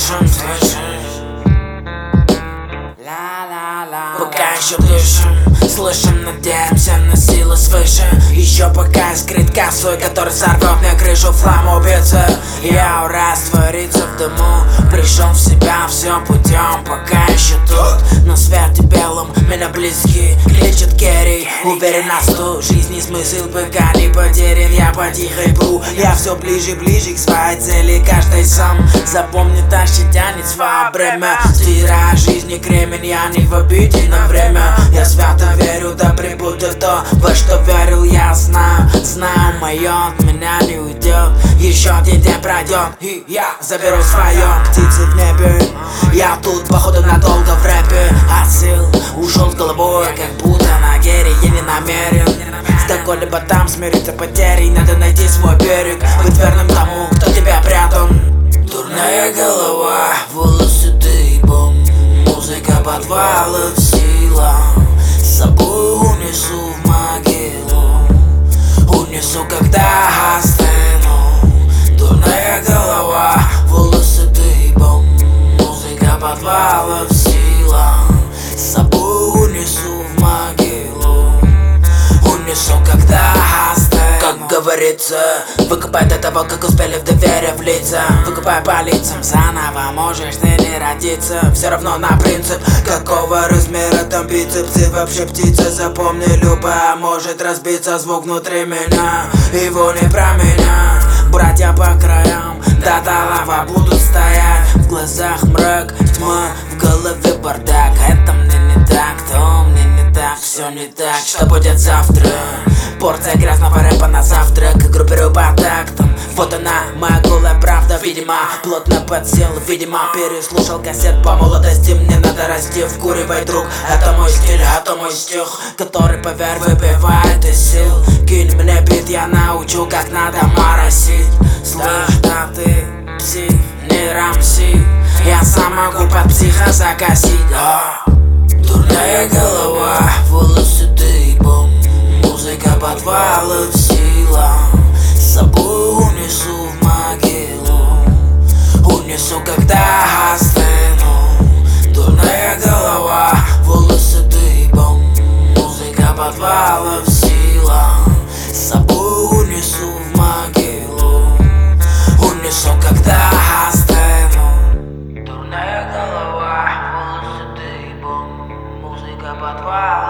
слышим, пока еще дышим, слышим, надеемся на силы свыше. Еще пока скрыт косой, который сорвет мне крышу, флам убийца. Я раствориться в дыму, пришел в себя все путем, пока еще тут. На свете белом меня близкие лечат керри. Уверен, насту жизни смысл пока не потерян. Я по тихой пру, я все ближе, ближе к своей цели. Каждый сам запомнит, а тянет свое бремя. Стирая жизни кремень, я не в обиде на время. Я свято верю, да прибудет то, во что верил. Я знаю, знаю, мое от меня не уйдет. Еще один день пройдет, и я заберу свое. Птицы в небе, я тут походу надолго в рэпе. От сил ушел с головой, как будто на гере. Я не намерен с какой-либо там смириться потерей. Надо найти свой берег, быть верным тому, кто тебя прятал. Дурная голова, волосы дыбом, музыка подвалов, сила. С собой унесу в могилу, унесу, когда остыну. Дурная голова, волосы дыбом, музыка подвалов, сила. С собой унесу в могилу, унесу, когда остыну. Как говорится, выкопай до того, как успели в доверие влиться. Выкопай по лицам заново, можешь ты не родиться. Все равно на принцип, какого размера там бицепс. И вообще птица, запомни, любая может разбиться. Звук внутри меня, его не про меня. Братья по краям, до талого будут стоять. В глазах мрак, тьма, в голове бардак. Это мне не так, то мне не так. Все не так, что будет завтра? Порция грязного рэпа на завтрак, группирую по тактам. Вот она, моя голая правда, видимо, плотно подсел, видимо, переслушал кассет по молодости. Мне надо расти, вкуривай, друг. Это мой стиль, это мой стих, который, поверь, выбивает из сил. Кинь мне бит, я научу, как надо моросить. Слышь, да ты псих, не рамси, я сам могу под психа закосить. Дурная голова, волосы дыбом, музыка подвалов, сила. С собой унесу в могилу, унесу, когда остыну. Дурная голова, волосы дыбом, музыка подвалов, сила. С собой унесу в могилу, унесу, когда остыну. Дурная голова, волосы дыбом, музыка подвалов.